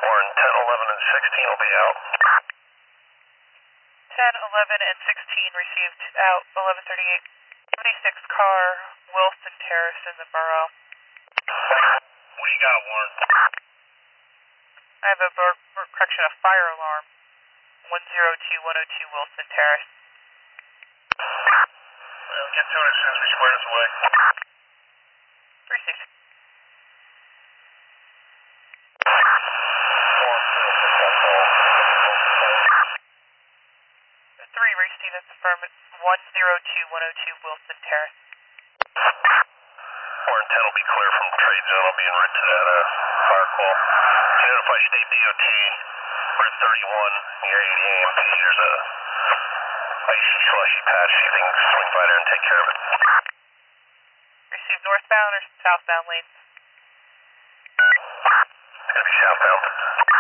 Warren 10, 11, and 16 will be out. 10, 11, and 16 received out, 1138. 76 car, Wilson Terrace in the borough. What do you got, Warren? I have a fire alarm. 102 Wilson Terrace. Well, get to it as soon as we square this away. Received. Three received, that's affirmative. 102 Wilson Terrace. Warren 10 will be clear from trade zone. I'll be en route to that fire call. To notify State DOT, Route 31 near 80 AMP. There's a icy slushy patch. You can swing by there and take care of it. Received northbound or southbound lanes? It's going to be southbound.